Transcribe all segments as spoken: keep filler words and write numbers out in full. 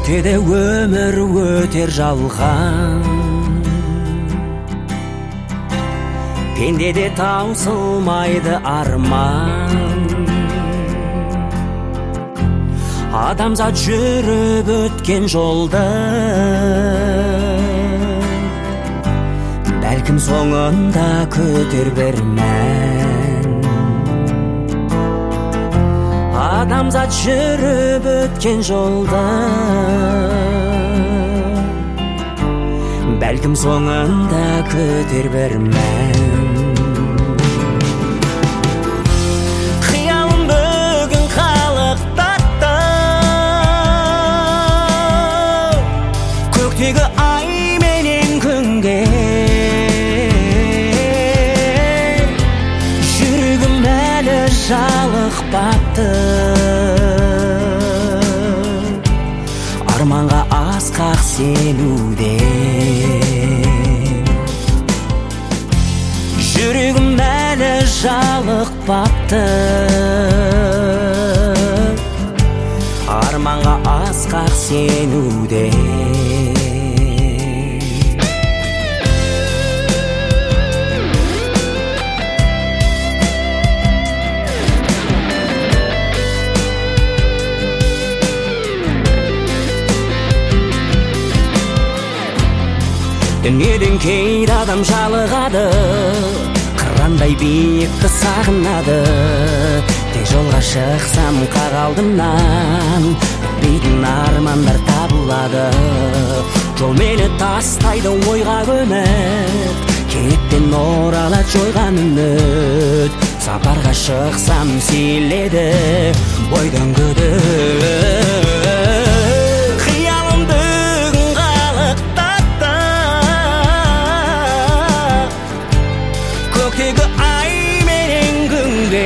Ертеде өмір өтер жалған, пендеде таусылмайды арман. Адамзат жүріп өткен жолды бәлкім соңында көтер бір мән. Адамзат жүріп өткен жолды бәлкім соңында көтер бір мән. Қиялым бүгін қалықтатты, көктегі ай менен күнге. Жүрегім әлі жалықпапты, арманға асқақ сенуде. Жүрегім әлі жалықпапты, арманға асқақ сенуде. Дүниеден кейде адам жалығады, қырандай биікті сағынады. Тек жолға шықсам қақ алдымнан бітпейтін армандар табылады. Жол мені тастайды ойға көміп, кенеттен оралады жойған үміт. Сапарға шықсам сейіледі бойдан күдік. Көктегі ай менен күнге.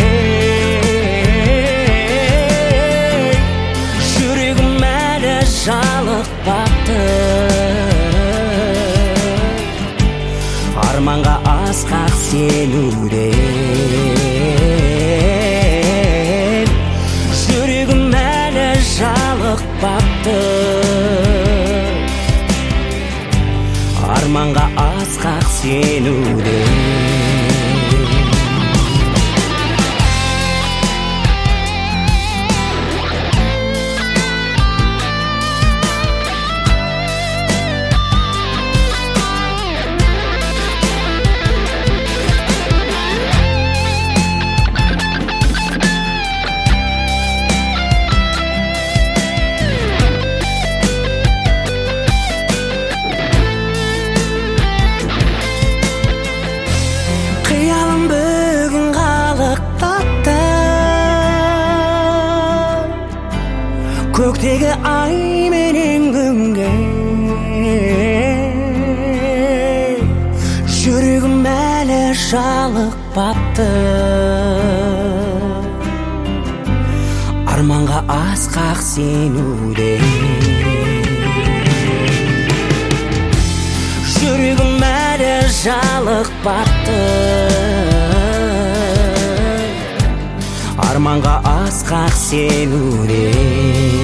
Жүрегім әлі жалықпапты, арманға асқақ сенуде. Жүрегім әлі жалықпапты, арманға асқақ сенуде. Көктегі ай менен күнге. Жүрегім әлі жалықпапты, арманға асқақ сенуде. Жүрегім әлі жалықпапты, арманға асқақ сенуде.